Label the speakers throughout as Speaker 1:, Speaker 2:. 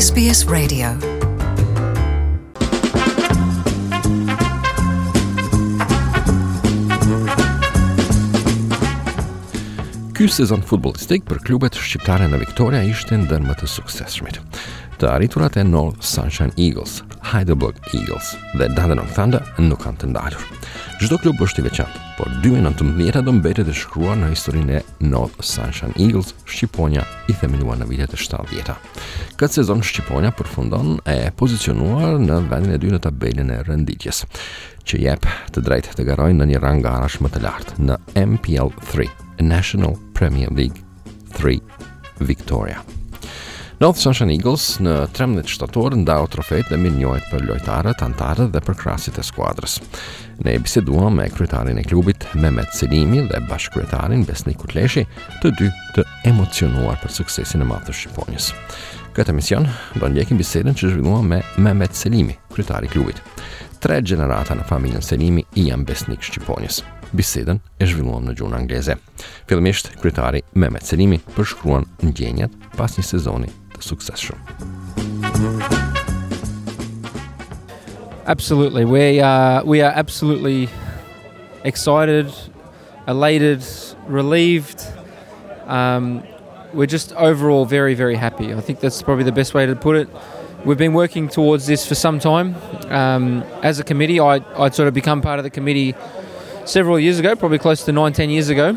Speaker 1: SBS Radio.
Speaker 2: Ky sezon futbollistik për klubet shqiptare në Victoria ishte ndër më të suksesshmit. Të arriturat e North Sunshine Eagles, Heidelberg Eagles dhe Dandenong Thunder nuk kanë të ndalur. Çdo klub është i veçantë, por 2019 do mbetet e shkruar në historinë e North Sunshine Eagles, Shqiponia i themeluar në vitet e 70-ta. Këtë sezon Shqiponia përfundon e pozicionuar në vendin e dytë në tabelën e renditjes, që jep të drejtë të garojnë në një rang garash më të lartë në MPL 3, National Premier League 3 Victoria. North Sunshine Eagles në 13 shtator ndau trofejt dhe mirënjohet për lojtarët, antarët dhe për krasit e skuadrës. Ne biseduam me kryetarin e klubit Mehmet Selimi dhe bashkëkryetarin Besnik Kutleshi, të dy të emocionuar për suksesin e madh të Shqiponjës. Këtë emision do ndjekim bisedën që zhvilluam me Mehmet Selimi, kryetari i klubit. 3 gjenerata në familjen Selimi i janë besnik Shqiponjës. Bisedën e zhvilluam në gjuhën angleze. Fillimisht kryetari Mehmet Selimi përshkruan ndjenjat pas një sezoni të suksesshëm.
Speaker 3: Absolutely. We are absolutely excited, elated, relieved. We're just overall very, very happy. I think that's probably the best way to put it. We've been working towards this for some time. As a committee, I'd sort of become part of the committee several years ago, probably close to 9-10 years ago.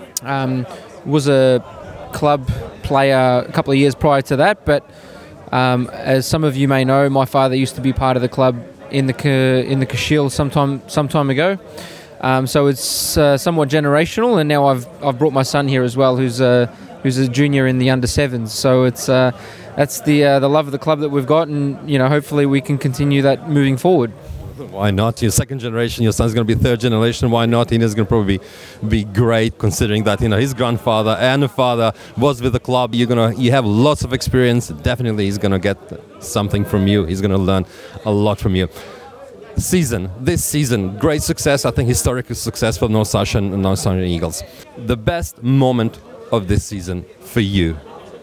Speaker 3: Was a club player a couple of years prior to that, but as some of you may know, my father used to be part of the club in the Kashil some time ago. So it's somewhat generational, and now I've brought my son here as well, who's a junior in the under sevens. So it's that's the love of the club that we've got, and hopefully we can continue that moving forward.
Speaker 4: Why not? You're second generation, your son's going to be third generation. Why not? He's going to probably be great, considering that his grandfather and father was with the club. You have lots of experience. Definitely he's going to get something from you. He's going to learn a lot from you. This season, great success. I think historic success for North Sunshine Eagles. The best moment of this season for you?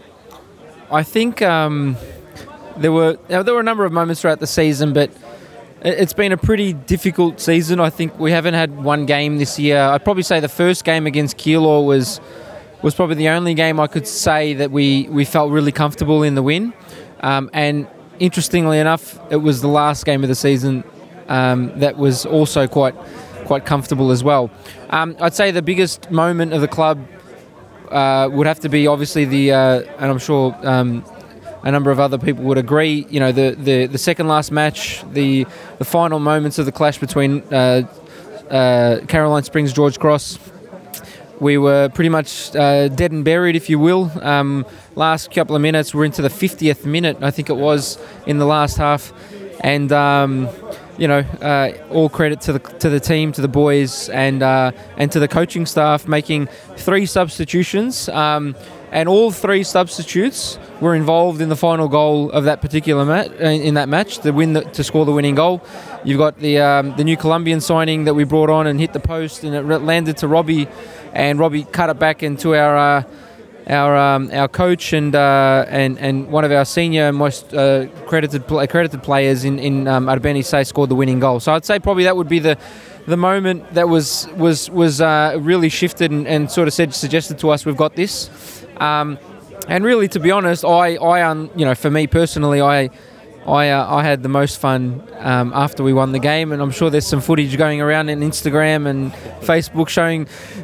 Speaker 3: I think there were a number of moments throughout the season, but it's been a pretty difficult season. I think we haven't had one game this year. I'd probably say the first game against Keilor was probably the only game I could say that we felt really comfortable in the win. And interestingly enough, it was the last game of the season that was also quite comfortable as well. I'd say the biggest moment of the club would have to be obviously and I'm sure a number of other people would agree, the second last match, the final moments of the clash between Caroline Springs, George Cross. We were pretty much dead and buried, if you will. Last couple of minutes, we're into the 50th minute, I think it was, in the last half. And, all credit to the team, to the boys, and to the coaching staff making 3 substitutions. And all 3 substitutes were involved in the final goal of that particular match, to score the winning goal. You've got the new Colombian signing that we brought on and hit the post, and it landed to Robbie, and Robbie cut it back into our coach and one of our senior most credited players in Arbeni Say scored the winning goal. So I'd say probably that would be the moment that was really shifted and sort of suggested to us we've got this. And really, to be honest, for me personally, I had the most fun after we won the game, and I'm sure there's some footage going around on Instagram and Facebook showing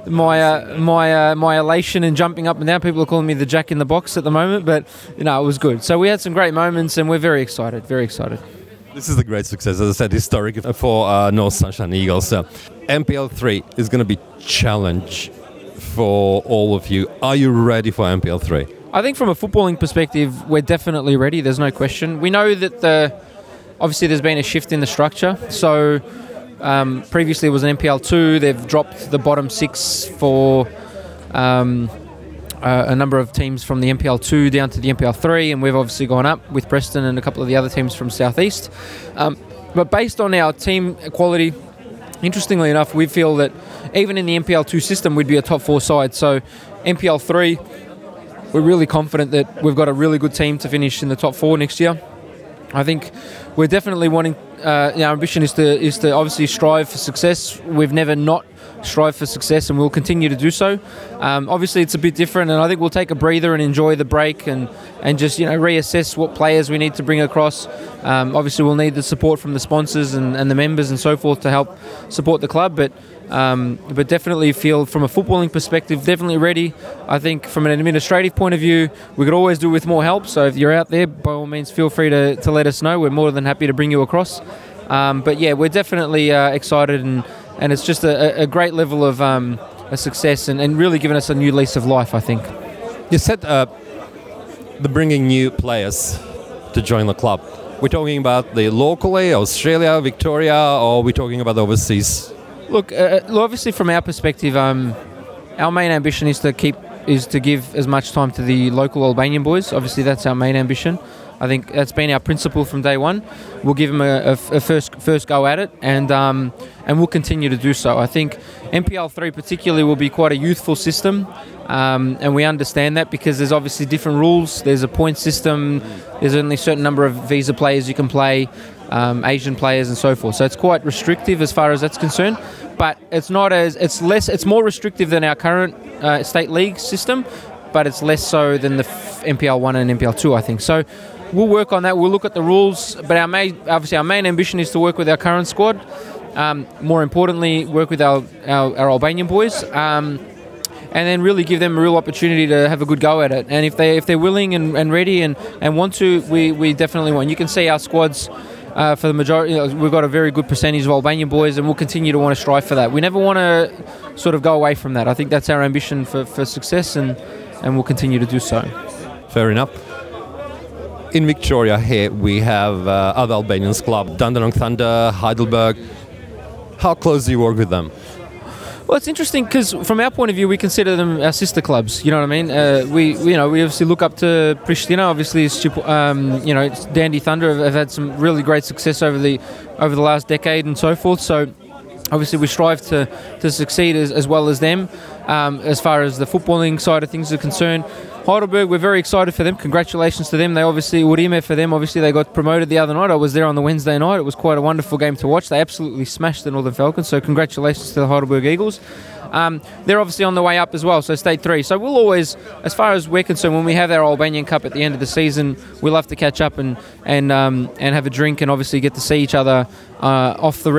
Speaker 3: my elation and jumping up and down. People are calling me the Jack in the Box at the moment, but it was good. So we had some great moments, and we're very excited.
Speaker 4: This is a great success, as I said, historic for North Sunshine Eagles. MPL 3 is going to be challenge for all of you. Are you ready for MPL 3?
Speaker 3: I think from a footballing perspective, we're definitely ready. There's no question. We know that obviously there's been a shift in the structure. So previously it was an MPL 2. They've dropped the bottom 6 for a number of teams from the MPL 2 down to the MPL 3, and we've obviously gone up with Preston and a couple of the other teams from Southeast. But based on our team quality, interestingly enough, we feel that even in the MPL 2 system, we'd be a top 4 side. So MPL 3, we're really confident that we've got a really good team to finish in the top 4 next year. I think we're definitely wanting. Our ambition is to obviously strive for success. We've never not strived for success, and we'll continue to do so. Obviously, it's a bit different, and I think we'll take a breather and enjoy the break, and just reassess what players we need to bring across. Obviously, we'll need the support from the sponsors and the members and so forth to help support the club, but definitely feel from a footballing perspective definitely ready. I think from an administrative point of view, we could always do with more help, so if you're out there, by all means feel free to let us know. We're more than happy to bring you across. But yeah, we're definitely excited, and it's just a great level of a success, and really given us a new lease of life, I think.
Speaker 4: You said the bringing new players to join the club. We're talking about the locally, Australia, Victoria, or we're talking about overseas?
Speaker 3: Look, obviously from our perspective, our main ambition is to give as much time to the local Albanian boys. Obviously, that's our main ambition. I think that's been our principle from day one. We'll give them a first go at it, and we'll continue to do so. I think NPL 3 particularly will be quite a youthful system, and we understand that because there's obviously different rules. There's a point system. There's only a certain number of visa players you can play, Asian players and so forth. So it's quite restrictive as far as that's concerned. But it's more restrictive than our current state league system, but it's less so than the NPL 1 and NPL 2, I think. So we'll work on that. We'll look at the rules, but our main ambition is to work with our current squad. More importantly, work with our Albanian boys, and then really give them a real opportunity to have a good go at it. And if they're willing and ready and want to, we definitely want. You can see our squads. For the majority, we've got a very good percentage of Albanian boys, and we'll continue to want to strive for that. We never want to sort of go away from that. I think that's our ambition for success, and we'll continue to do so.
Speaker 4: Fair enough. In Victoria here, we have other Albanians club, Dandenong Thunder, Heidelberg. How close do you work with them?
Speaker 3: Well, it's interesting because from our point of view, we consider them our sister clubs. You know what I mean? We obviously look up to Pristina. Obviously, Dandy Thunder have had some really great success over the last decade and so forth. So obviously, we strive to succeed as well as them as far as the footballing side of things are concerned. Heidelberg, we're very excited for them. Congratulations to them. They obviously, Urime for them, obviously they got promoted the other night. I was there on the Wednesday night. It was quite a wonderful game to watch. They absolutely smashed the Northern Falcons, so congratulations to the Heidelberg Eagles. They're obviously on the way up as well, so State 3. So we'll always, as far as we're concerned, when we have our Albanian Cup at the end of the season, we'll have to catch up and have a drink and obviously get to see each other off the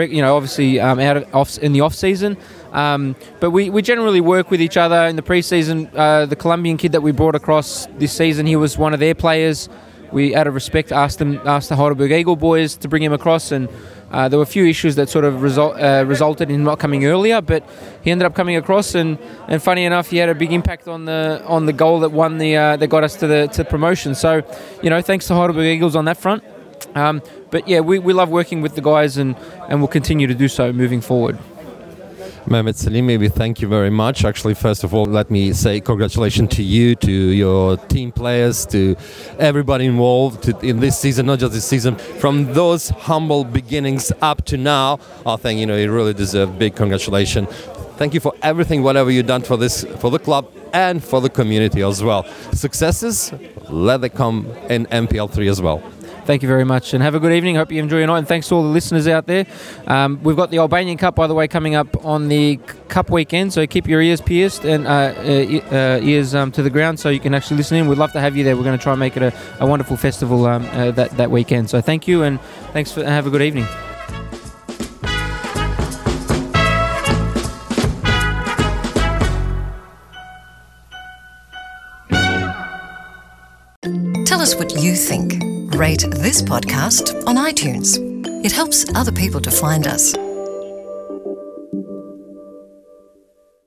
Speaker 3: in the off season. But we generally work with each other in the pre-season. The Colombian kid that we brought across this season, he was one of their players. We, out of respect, asked the Heidelberg Eagle boys to bring him across, and there were a few issues that sort of resulted in him not coming earlier, but he ended up coming across, and funny enough, he had a big impact on the goal that won that got us to promotion. So, thanks to Heidelberg Eagles on that front. But yeah, we love working with the guys, and we'll continue to do so moving forward.
Speaker 4: Mehmet Selimi, we thank you very much. Actually, first of all, let me say congratulations to you, to your team players, to everybody involved in this season, not just this season. From those humble beginnings up to now, I think you really deserve big congratulations. Thank you for everything, whatever you've done for the club and for the community as well. Successes, let them come in NPL 3 as well.
Speaker 3: Thank you very much, and have a good evening. Hope you enjoy your night, and thanks to all the listeners out there. We've got the Albanian Cup, by the way, coming up on the Cup weekend, so keep your ears pierced and ears to the ground so you can actually listen in. We'd love to have you there. We're going to try and make it a wonderful festival that weekend. So thank you, and have a good evening.
Speaker 1: Tell us what you think. Rate this podcast on iTunes. It helps other people to find us.